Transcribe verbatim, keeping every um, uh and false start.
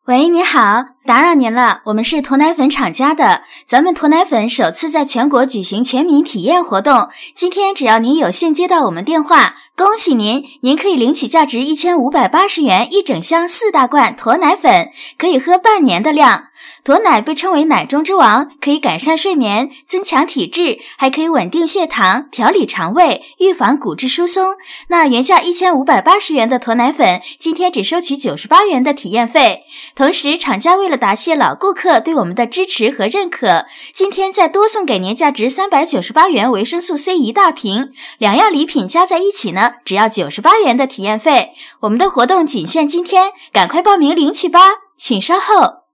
喂，你好，打扰您了，我们是驼奶粉厂家的，咱们驼奶粉首次在全国举行全民体验活动，今天只要您有幸接到我们电话，恭喜您，您可以领取价值一千五百八十元一整箱四大罐驼奶粉，可以喝半年的量。驼奶被称为奶中之王，可以改善睡眠，增强体质，还可以稳定血糖，调理肠胃，预防骨质疏松。那原价一千五百八十元的驼奶粉，今天只收取九十八元的体验费。同时，厂家为了答谢老顾客对我们的支持和认可，今天再多送给您价值三百九十八元维生素 C 一大瓶，两样礼品加在一起呢，只要九十八元的体验费。我们的活动仅限今天，赶快报名领取吧，请稍后。